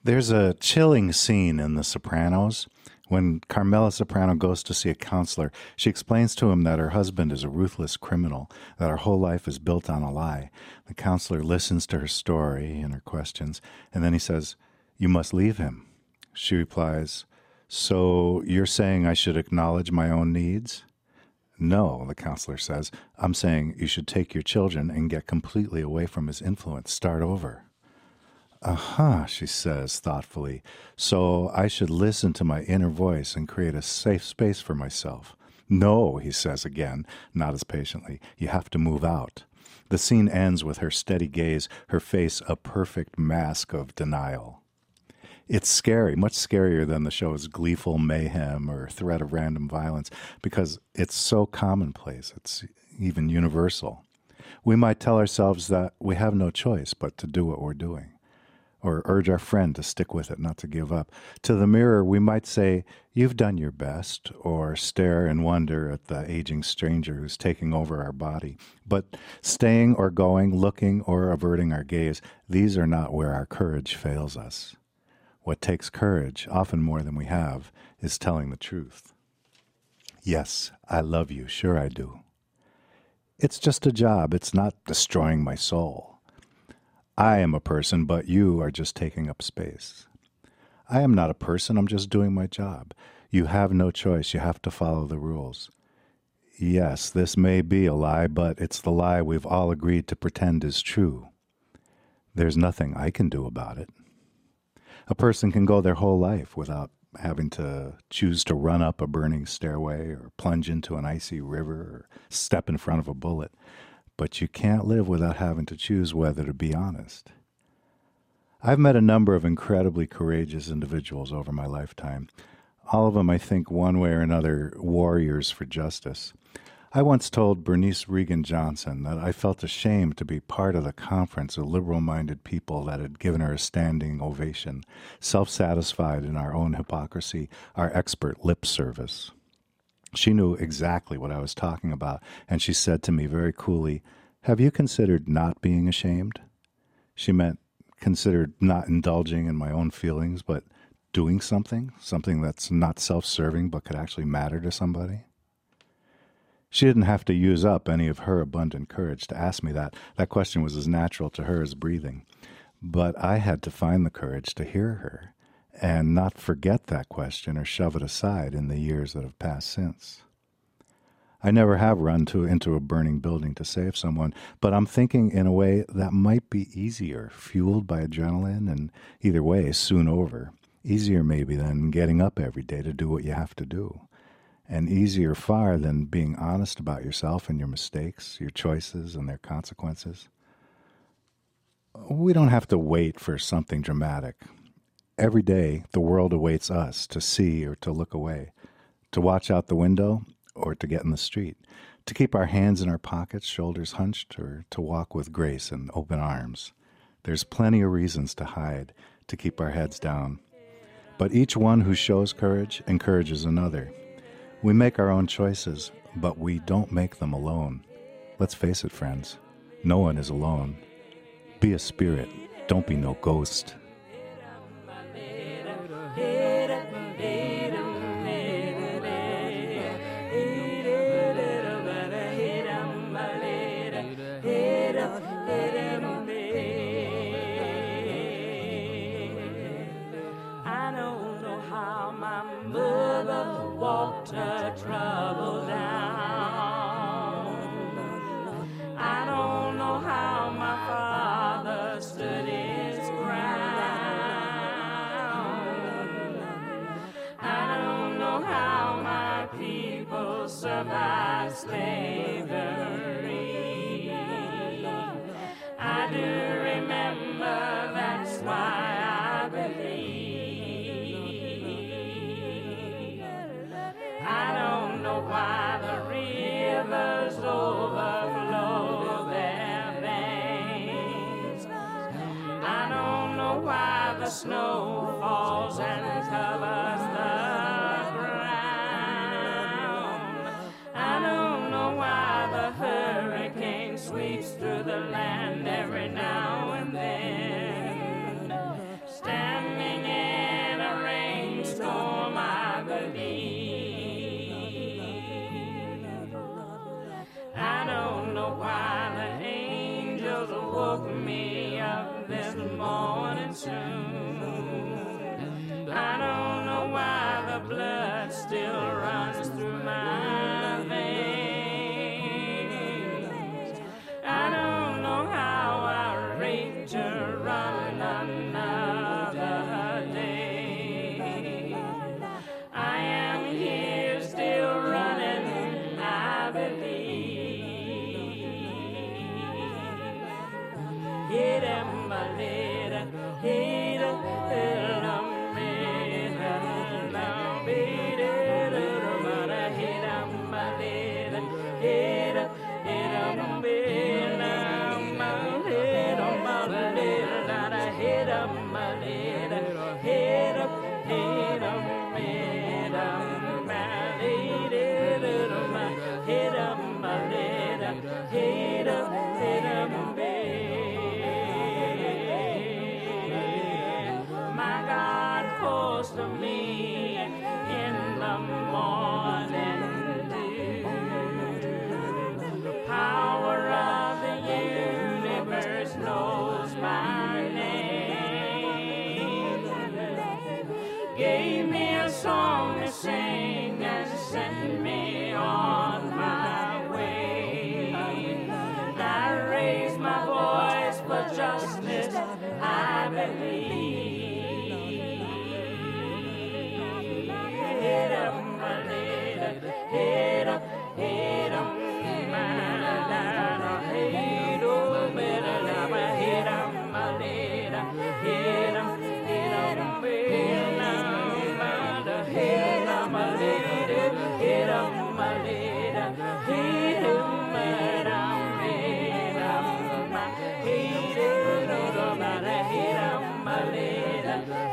There's a chilling scene in The Sopranos. When Carmela Soprano goes to see a counselor, she explains to him that her husband is a ruthless criminal, that her whole life is built on a lie. The counselor listens to her story and her questions, and then he says, "You must leave him." She replies, "So you're saying I should acknowledge my own needs?" "No," the counselor says. "I'm saying you should take your children and get completely away from his influence. Start over." "Uh-huh," she says thoughtfully. "So I should listen to my inner voice and create a safe space for myself." "No," he says again, not as patiently. "You have to move out." The scene ends with her steady gaze, her face a perfect mask of denial. It's scary, much scarier than the show's gleeful mayhem or threat of random violence, because it's so commonplace, it's even universal. We might tell ourselves that we have no choice but to do what we're doing, or urge our friend to stick with it, not to give up. To the mirror, we might say, "You've done your best," or stare in wonder at the aging stranger who's taking over our body. But staying or going, looking or averting our gaze, these are not where our courage fails us. What takes courage, often more than we have, is telling the truth. "Yes, I love you, sure I do. It's just a job, it's not destroying my soul. I am a person, but you are just taking up space. I am not a person, I'm just doing my job. You have no choice, you have to follow the rules. Yes, this may be a lie, but it's the lie we've all agreed to pretend is true. There's nothing I can do about it." A person can go their whole life without having to choose to run up a burning stairway or plunge into an icy river or step in front of a bullet. But you can't live without having to choose whether to be honest. I've met a number of incredibly courageous individuals over my lifetime. All of them, I think, one way or another, warriors for justice. I once told Bernice Regan Johnson that I felt ashamed to be part of the conference of liberal-minded people that had given her a standing ovation, self-satisfied in our own hypocrisy, our expert lip service. She knew exactly what I was talking about, and she said to me very coolly, "Have you considered not being ashamed?" She meant considered not indulging in my own feelings, but doing something that's not self-serving but could actually matter to somebody. She didn't have to use up any of her abundant courage to ask me that. That question was as natural to her as breathing. But I had to find the courage to hear her and not forget that question or shove it aside in the years that have passed since. I never have run into a burning building to save someone, but I'm thinking in a way that might be easier, fueled by adrenaline, and either way, soon over. Easier maybe than getting up every day to do what you have to do. And easier far than being honest about yourself and your mistakes, your choices and their consequences. We don't have to wait for something dramatic. Every day, the world awaits us to see or to look away, to watch out the window or to get in the street, to keep our hands in our pockets, shoulders hunched, or to walk with grace and open arms. There's plenty of reasons to hide, to keep our heads down. But each one who shows courage encourages another. We make our own choices, but we don't make them alone. Let's face it, friends. No one is alone. Be a spirit. Don't be no ghost. I don't know how my mother walked her trouble down. I don't know how my father stood his ground. I don't know how my people survived slavery. I do remember, that's why I believe. I don't know why the rivers overflow their banks. I don't know why the snow falls and covers the ground. I don't know why the hurricane sweeps through the land every now and then. Standing blood still runs through my veins. I don't know how I'll reach to run another day. I am here still running, I believe. Hit him a little, hit him my God calls to me in the morning dew. The power of the universe knows my name. Gave me a song to sing and sent me on my way. I raise my voice for justice, I believe. Hit 'em a little, hit 'em, hit 'em, man, hit 'em, better love, hit 'em a little, hit 'em, hit 'em, better, hit 'em a little, hit 'em a little, hit 'em, hit 'em, hit 'em a little.